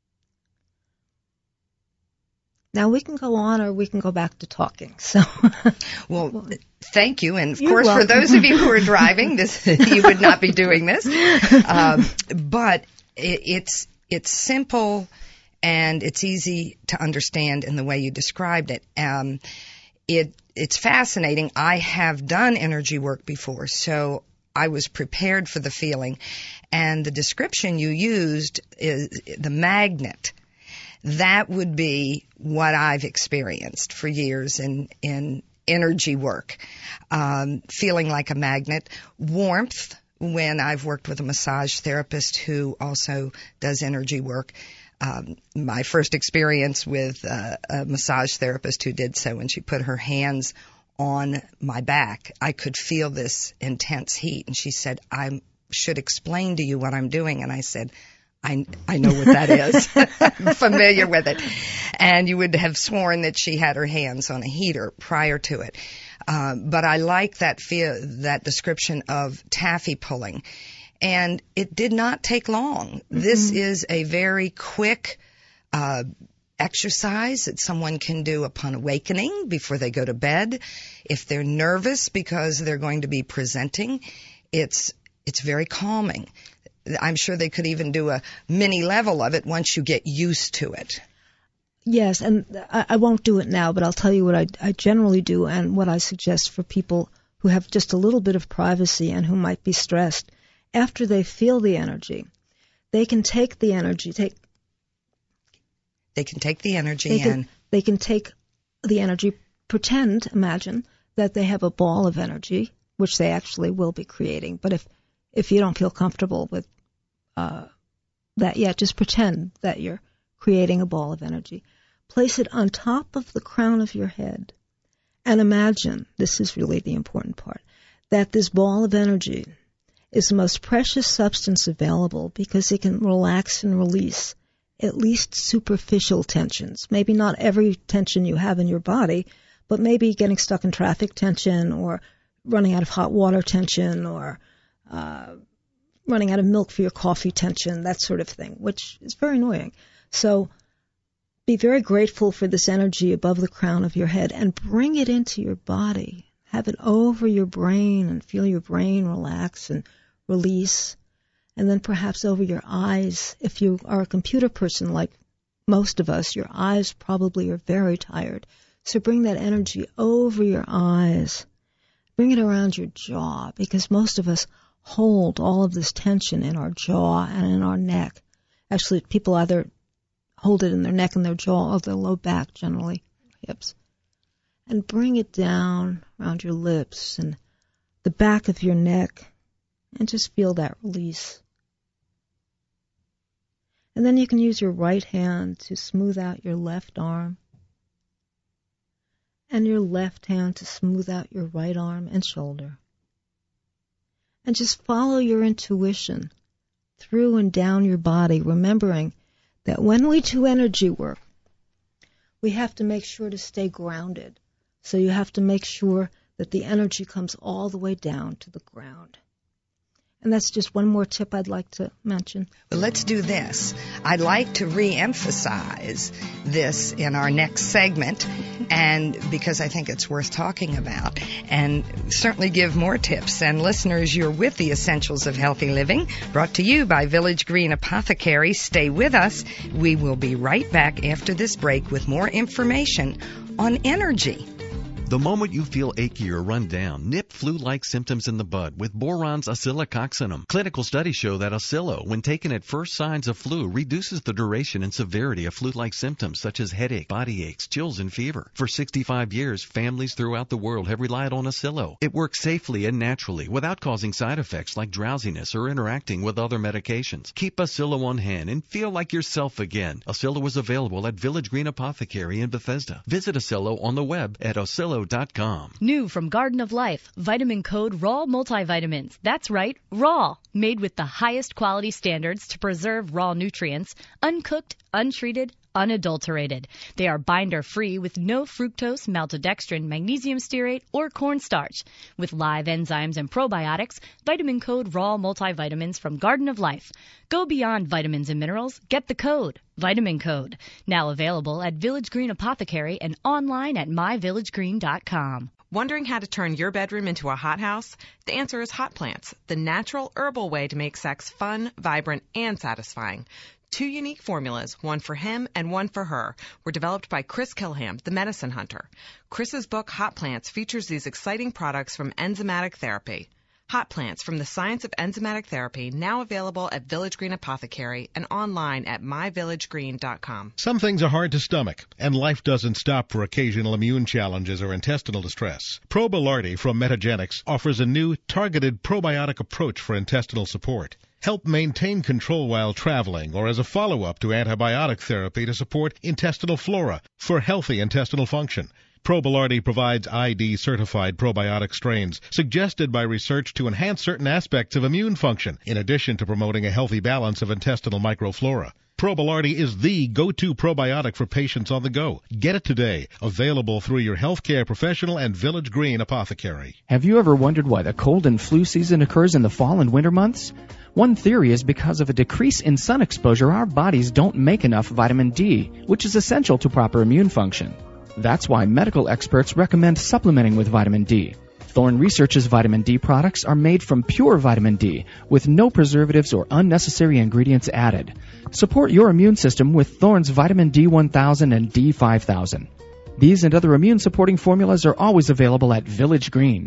Now we can go on or we can go back to talking. So, well, thank you. And of You're course, welcome. for those of you who are driving, this you would not be doing this. Um, but it, it's it's simple and it's easy to understand in the way you described it. Um, it it's fascinating. I have done energy work before, so I was prepared for the feeling. And the description you used is the magnet. That would be what I've experienced for years in, in energy work, um, feeling like a magnet. Warmth, when I've worked with a massage therapist who also does energy work. Um, my first experience with uh, a massage therapist who did so, when she put her hands on my back, I could feel this intense heat. And she said, I should explain to you what I'm doing. And I said, I, I know what that is. I'm familiar with it. And you would have sworn that she had her hands on a heater prior to it. Uh, but I like that feel, that description of taffy pulling. And it did not take long. Mm-hmm. This is a very quick uh, exercise that someone can do upon awakening before they go to bed. If they're nervous because they're going to be presenting, it's it's very calming. I'm sure they could even do a mini level of it once you get used to it. Yes, and I, I won't do it now, but I'll tell you what I, I generally do and what I suggest for people who have just a little bit of privacy and who might be stressed. After they feel the energy, they can take the energy, take They can take the energy they and... Can, they can take the energy, pretend, imagine, that they have a ball of energy, which they actually will be creating. But if, if you don't feel comfortable with uh, that yet, just pretend that you're creating a ball of energy. Place it on top of the crown of your head and imagine, this is really the important part, that this ball of energy is the most precious substance available because it can relax and release at least superficial tensions. Maybe not every tension you have in your body, but maybe getting stuck in traffic tension or running out of hot water tension or uh, running out of milk for your coffee tension, that sort of thing, which is very annoying. So be very grateful for this energy above the crown of your head and bring it into your body. Have it over your brain and feel your brain relax and release. And then perhaps over your eyes. If you are a computer person like most of us, your eyes probably are very tired. So bring that energy over your eyes. Bring it around your jaw, because most of us hold all of this tension in our jaw and in our neck. Actually, people either hold it in their neck and their jaw or their low back, generally, hips. And bring it down around your lips and the back of your neck, and just feel that release. And then you can use your right hand to smooth out your left arm, and your left hand to smooth out your right arm and shoulder. and just follow your intuition through and down your body, remembering that when we do energy work, we have to make sure to stay grounded. So you have to make sure that the energy comes all the way down to the ground. And that's just one more tip I'd like to mention. Well, let's do this. I'd like to re-emphasize this in our next segment, and because I think it's worth talking about, and certainly give more tips. And listeners, you're with the Essentials of Healthy Living, brought to you by Village Green Apothecary. Stay with us. We will be right back after this break with more information on energy. The moment you feel achy or run down, nip flu-like symptoms in the bud with Boron's oscillococcinum. Clinical studies show that Oscillo, when taken at first signs of flu, reduces the duration and severity of flu-like symptoms such as headache, body aches, chills, and fever. For sixty-five years, families throughout the world have relied on Oscillo. It works safely and naturally without causing side effects like drowsiness or interacting with other medications. Keep Oscillo on hand and feel like yourself again. Oscillo is available at Village Green Apothecary in Bethesda. Visit Oscillo on the web at oscillo dot com. New from Garden of Life, Vitamin Code Raw Multivitamins. That's right, raw. Made with the highest quality standards to preserve raw nutrients, uncooked, untreated, unadulterated. They are binder-free with no fructose, maltodextrin, magnesium stearate, or cornstarch. With live enzymes and probiotics, Vitamin Code Raw Multivitamins from Garden of Life. Go beyond vitamins and minerals. Get the code. Vitamin Code. Now available at Village Green Apothecary and online at my village green dot com. Wondering how to turn your bedroom into a hothouse? The answer is Hot Plants, the natural herbal way to make sex fun, vibrant, and satisfying. Two unique formulas, one for him and one for her, were developed by Chris Kilham, the medicine hunter. Chris's book, Hot Plants, features these exciting products from enzymatic therapy. Hot Plants from the Science of Enzymatic Therapy, now available at Village Green Apothecary and online at my village green dot com. Some things are hard to stomach, and life doesn't stop for occasional immune challenges or intestinal distress. Probilardi from Metagenics offers a new, targeted probiotic approach for intestinal support. Help maintain control while traveling or as a follow-up to antibiotic therapy to support intestinal flora for healthy intestinal function. Probilardi provides I D-certified probiotic strains suggested by research to enhance certain aspects of immune function, in addition to promoting a healthy balance of intestinal microflora. Probilardi is the go-to probiotic for patients on the go. Get it today. Available through your healthcare professional and Village Green Apothecary. Have you ever wondered why the cold and flu season occurs in the fall and winter months? One theory is because of a decrease in sun exposure, our bodies don't make enough vitamin D, which is essential to proper immune function. That's why medical experts recommend supplementing with vitamin D. Thorne Research's vitamin D products are made from pure vitamin D with no preservatives or unnecessary ingredients added. Support your immune system with Thorne's vitamin D one thousand and D five thousand. These and other immune supporting formulas are always available at Village Green.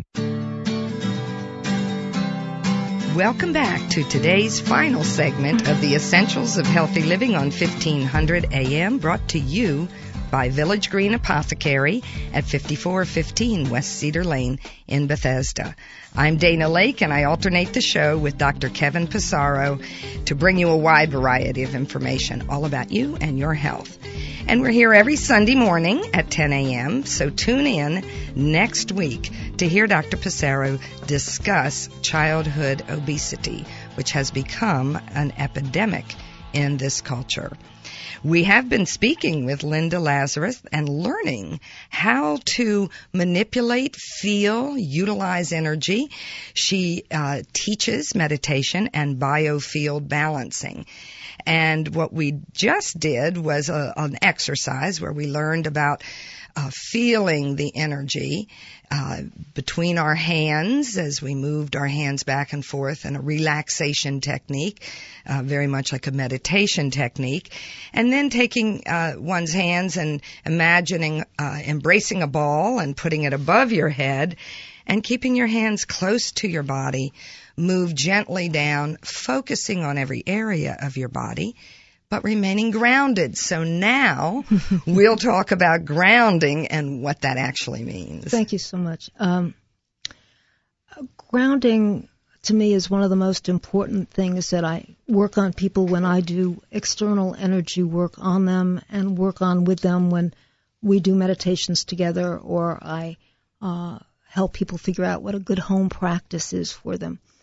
Welcome back to today's final segment of the Essentials of Healthy Living on fifteen hundred A M, brought to you by Village Green Apothecary at fifty-four fifteen West Cedar Lane in Bethesda. I'm Dana Lake, and I alternate the show with Doctor Kevin Pissarro to bring you a wide variety of information all about you and your health. And we're here every Sunday morning at ten A M, so tune in next week to hear Doctor Pissarro discuss childhood obesity, which has become an epidemic in this culture. We have been speaking with Linda Lazarus and learning how to manipulate, feel, utilize energy. She uh, teaches meditation and biofield balancing. And what we just did was a, an exercise where we learned about uh, feeling the energy uh, between our hands as we moved our hands back and forth in a relaxation technique, uh, very much like a meditation technique. And then taking uh, one's hands and imagining uh, embracing a ball and putting it above your head and keeping your hands close to your body. Move gently down, focusing on every area of your body, but remaining grounded. So now we'll talk about grounding and what that actually means. Thank you so much. Um, grounding, to me, is one of the most important things that I work on people when I do external energy work on them and work on with them when we do meditations together, or I uh, help people figure out what a good home practice is for them.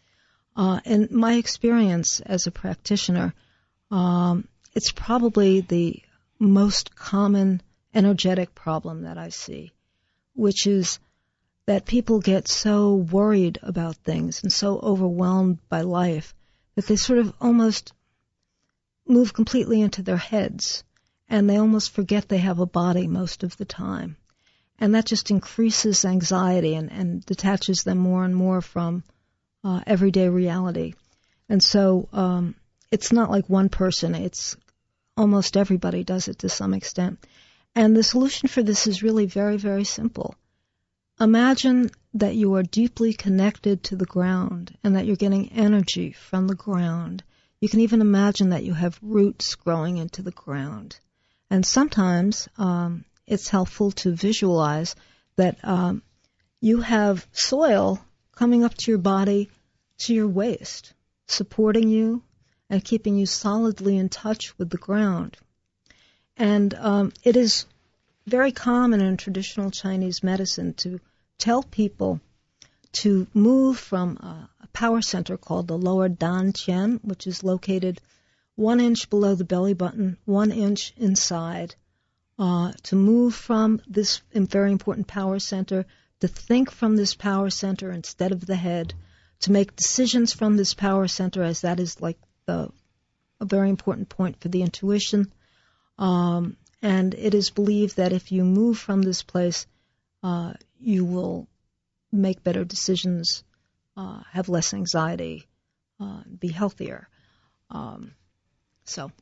Uh, in my experience as a practitioner, um, it's probably the most common energetic problem that I see, which is that people get so worried about things and so overwhelmed by life that they sort of almost move completely into their heads, and they almost forget they have a body most of the time. And that just increases anxiety and, and detaches them more and more from uh, everyday reality. And so um, it's not like one person. It's almost everybody does it to some extent. And the solution for this is really very, very simple. Imagine that you are deeply connected to the ground and that you're getting energy from the ground. You can even imagine that you have roots growing into the ground. And sometimes um, it's helpful to visualize that um, you have soil coming up to your body, to your waist, supporting you and keeping you solidly in touch with the ground. And um, it is very common in traditional Chinese medicine to tell people to move from a, a power center called the lower Dan Qian, which is located one inch below the belly button, one inch inside, uh, to move from this very important power center, to think from this power center instead of the head, to make decisions from this power center, as that is like the a very important point for the intuition. Um, and it is believed that if you move from this place, uh, you will make better decisions, uh, have less anxiety, uh, be healthier. Um, so.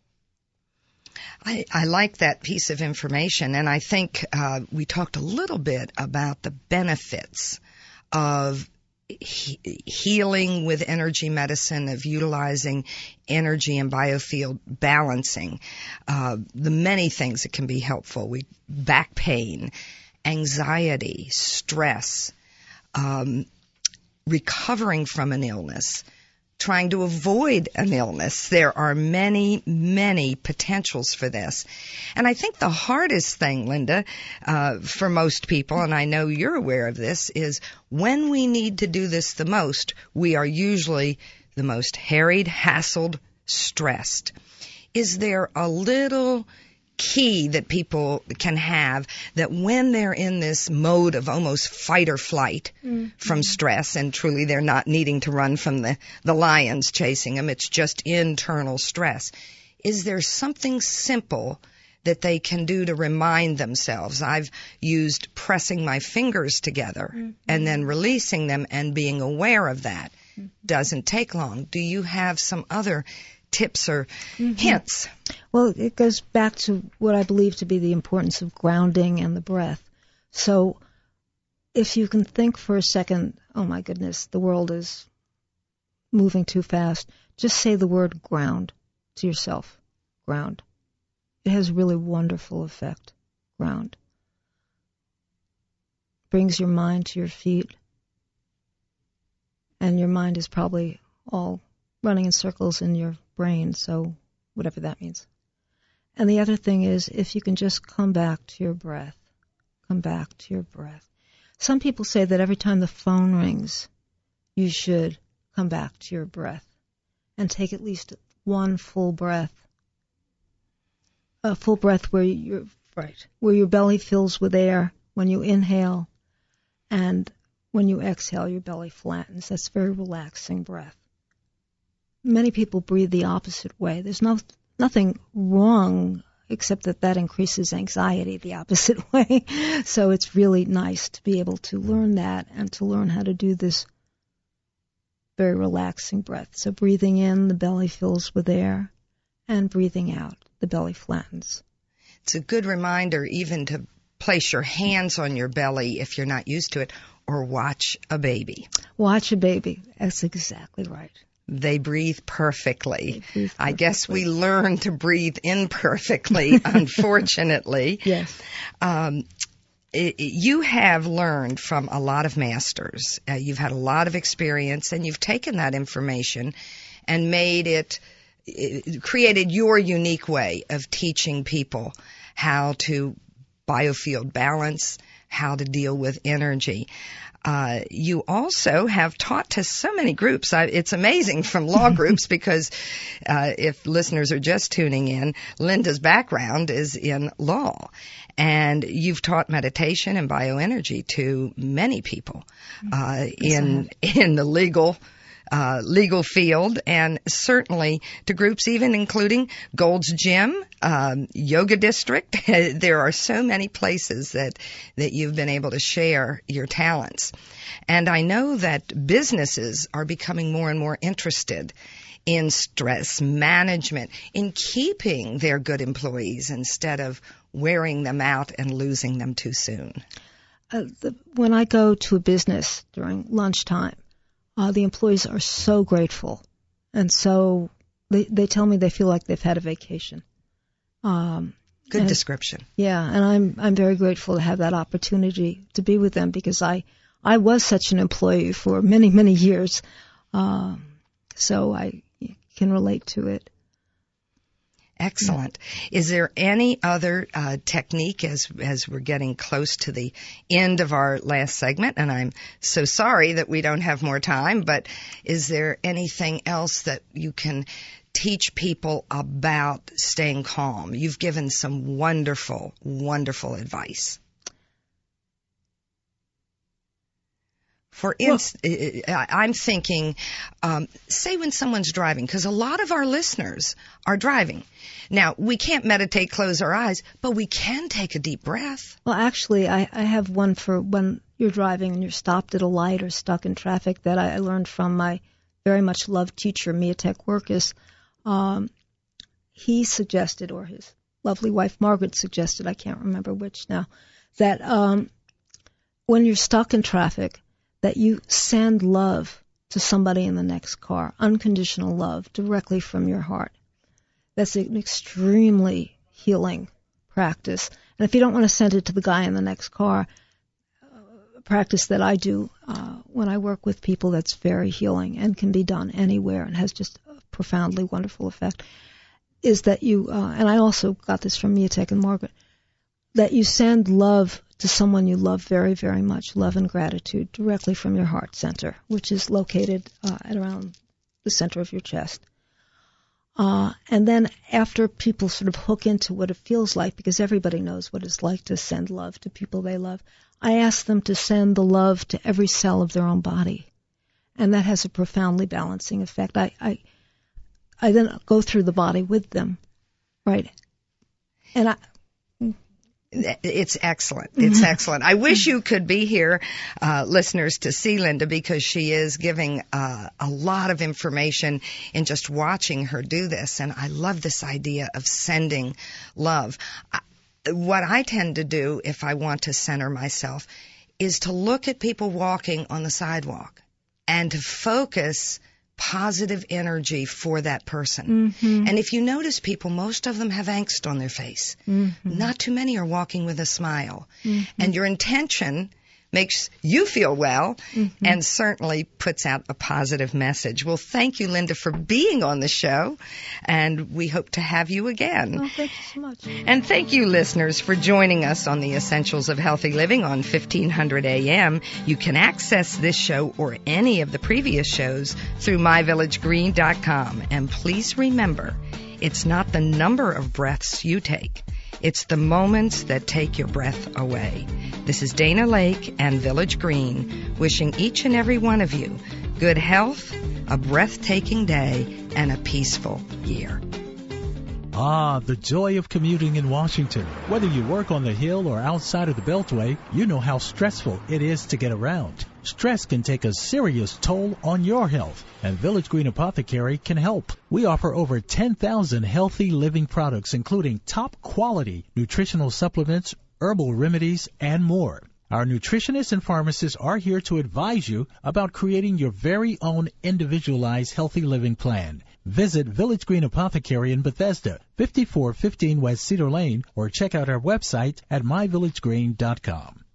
I, I like that piece of information, and I think uh, we talked a little bit about the benefits of he- healing with energy medicine, of utilizing energy and biofield balancing, uh, the many things that can be helpful. We back pain, anxiety, stress, um, recovering from an illness, trying to avoid an illness. There are many, many potentials for this. And I think the hardest thing, Linda, uh, for most people, and I know you're aware of this, is when we need to do this the most, we are usually the most harried, hassled, stressed. Is there a little key that people can have that when they're in this mode of almost fight or flight mm-hmm. from stress, and truly they're not needing to run from the, the lions chasing them, it's just internal stress, is there something simple that they can do to remind themselves? I've used pressing my fingers together mm-hmm. and then releasing them and being aware of that. Mm-hmm. Doesn't take long. Do you have some other tips or mm-hmm. hints? Well, it goes back to what I believe to be the importance of grounding and the breath. So if you can think for a second, oh my goodness, the world is moving too fast, just say the word ground to yourself. Ground. It has a really wonderful effect. Ground. Brings your mind to your feet. And your mind is probably all running in circles in your brain, so whatever that means. And the other thing is, if you can just come back to your breath, come back to your breath. Some people say that every time the phone rings, you should come back to your breath and take at least one full breath. A full breath where you're right, where your belly fills with air when you inhale, and when you exhale, your belly flattens. That's a very relaxing breath. Many people breathe the opposite way. There's no nothing wrong except that that increases anxiety the opposite way. So it's really nice to be able to learn that and to learn how to do this very relaxing breath. So breathing in, the belly fills with air, and breathing out, the belly flattens. It's a good reminder even to place your hands on your belly if you're not used to it, or watch a baby. Watch a baby. That's exactly right. They breathe perfectly. They breathe perfectly. I guess we learn to breathe imperfectly, unfortunately. Yes. Um, it, you have learned from a lot of masters. Uh, you've had a lot of experience, and you've taken that information and made it, it, created your unique way of teaching people how to biofield balance, how to deal with energy. Uh, you also have taught to so many groups. I, it's amazing from law groups because uh, if listeners are just tuning in, Linda's background is in law. And you've taught meditation and bioenergy to many people uh, in in the legal Uh, legal field, and certainly to groups even including Gold's Gym, um, Yoga District. There are so many places that, that you've been able to share your talents. And I know that businesses are becoming more and more interested in stress management, in keeping their good employees instead of wearing them out and losing them too soon. Uh, the, when I go to a business during lunchtime, Uh, the employees are so grateful, and so they they tell me they feel like they've had a vacation. Um, Good and, description. Yeah, and I'm I'm very grateful to have that opportunity to be with them because I I was such an employee for many many years, uh, so I can relate to it. Excellent. Is there any other uh, technique as as we're getting close to the end of our last segment? And I'm so sorry that we don't have more time, but is there anything else that you can teach people about staying calm? You've given some wonderful, wonderful advice. For instance, well, I'm thinking, um, say when someone's driving, because a lot of our listeners are driving. Now, we can't meditate, close our eyes, but we can take a deep breath. Well, actually, I, I have one for when you're driving and you're stopped at a light or stuck in traffic that I, I learned from my very much loved teacher, Miatek Workus. Um, he suggested, or his lovely wife Margaret suggested, I can't remember which now, that um, when you're stuck in traffic, that you send love to somebody in the next car, unconditional love, directly from your heart. That's an extremely healing practice. And if you don't want to send it to the guy in the next car, a practice that I do uh, when I work with people that's very healing and can be done anywhere and has just a profoundly wonderful effect, is that you, uh, and I also got this from Miatek and Margaret, that you send love to someone you love very, very much, love and gratitude, directly from your heart center, which is located uh, at around the center of your chest. Uh, and then after people sort of hook into what it feels like, because everybody knows what it's like to send love to people they love, I ask them to send the love to every cell of their own body. And that has a profoundly balancing effect. I, I, I then go through the body with them, right? And I... It's excellent. It's excellent. I wish you could be here, uh, listeners, to see Linda, because she is giving uh, a lot of information in just watching her do this. And I love this idea of sending love. I, what I tend to do if I want to center myself is to look at people walking on the sidewalk and to focus positive energy for that person. Mm-hmm. And if you notice people, most of them have angst on their face. Mm-hmm. Not too many are walking with a smile. Mm-hmm. And your intention makes you feel well mm-hmm. and certainly puts out a positive message. Well, thank you, Linda, for being on the show, and we hope to have you again. Oh, thank you so much. And thank you, listeners, for joining us on the Essentials of Healthy Living on fifteen hundred A M. You can access this show or any of the previous shows through my village green dot com. And please remember, it's not the number of breaths you take. It's the moments that take your breath away. This is Dana Lake and Village Green wishing each and every one of you good health, a breathtaking day, and a peaceful year. Ah, the joy of commuting in Washington. Whether you work on the Hill or outside of the Beltway, you know how stressful it is to get around. Stress can take a serious toll on your health, and Village Green Apothecary can help. We offer over ten thousand healthy living products, including top-quality nutritional supplements, herbal remedies, and more. Our nutritionists and pharmacists are here to advise you about creating your very own individualized healthy living plan. Visit Village Green Apothecary in Bethesda, fifty-four fifteen West Cedar Lane, or check out our website at my village green dot com.